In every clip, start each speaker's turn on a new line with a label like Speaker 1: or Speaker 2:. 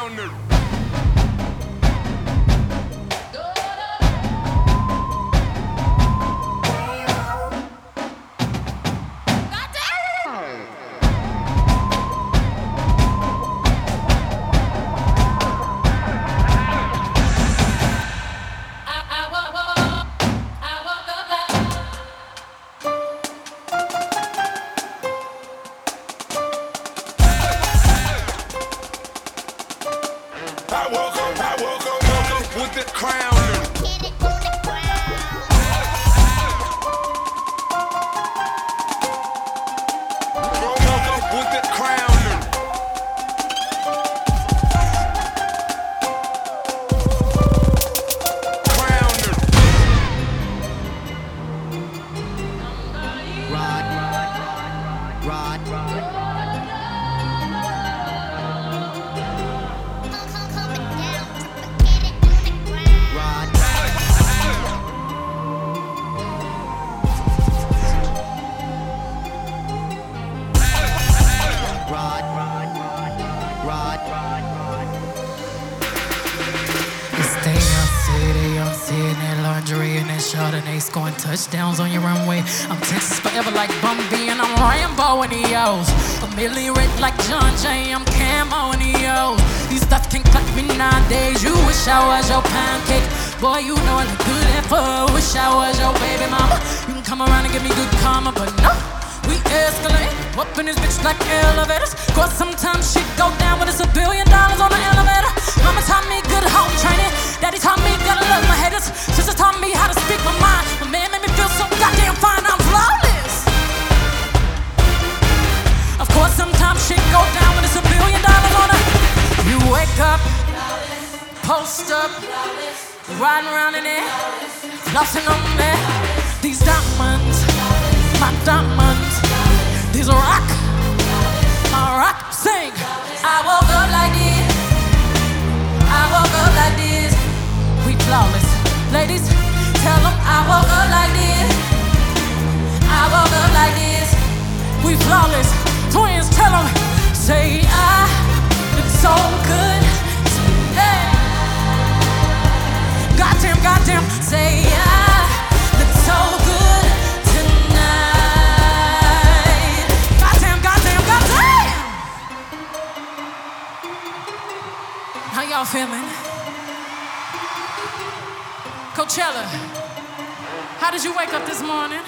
Speaker 1: crowner. I woke up with the crowner. Woke up with the crowner. Crowner.
Speaker 2: Lingerie and that Chardonnay scoring touchdowns on your runway. I'm Texas forever like Bumby and I'm Rambo in the O's. Familiar red like John Jay, I'm Camo in the O's. These stuff can't cut me nowadays. You wish I was your pancake. Boy, you know I look good at four. Wish I was your baby mama. You can come around and give me good karma, but no, we escalate. Up in this bitch like elevators. Cause sometimes shit go down when it's $1 billion on the elevator. Mama taught me good home training. Daddy taught me gotta love my haters. Sister taught me how to speak my mind. My man made me feel so goddamn fine. I'm flawless. Of course sometimes shit go down when it's $1 billion on a. You wake up, post up, riding around in it, flossing on me. These diamonds, my diamonds. These rock, my rock, sing. I woke up like this. I woke up like this. We flawless. Ladies, tell them I woke up like this. I woke up like this. We flawless. Twins, tell them. Say I look so good. Hey. Goddamn, goddamn. Say I look so good tonight. Goddamn, goddamn, goddamn. How y'all feeling? Coachella, how did you wake up this morning?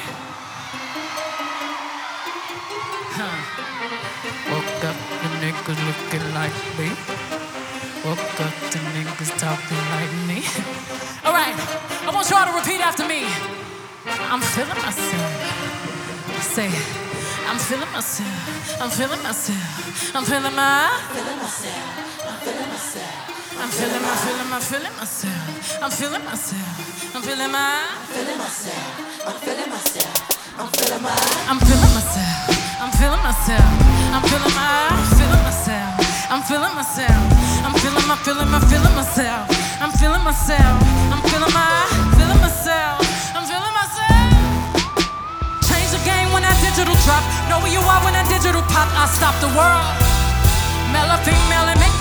Speaker 2: Woke up, the niggas looking like me. Woke up, the niggas talking like me. All right, I want y'all to repeat after me. I'm feeling myself. Say, I'm feeling myself. I'm feeling myself. I'm feeling myself. I'm feeling myself. I'm feeling myself. I'm feeling myself. I'm feeling myself. I'm feeling myself. I'm feeling myself. I'm feeling myself. I'm feeling myself. I'm feeling myself. I'm feeling myself. I'm feeling myself. I'm feeling myself. I'm feeling myself. I'm feeling myself. I'm feeling myself. Change the game when that digital drop. Know where you are when that digital pop. I stop the world. Male or female and make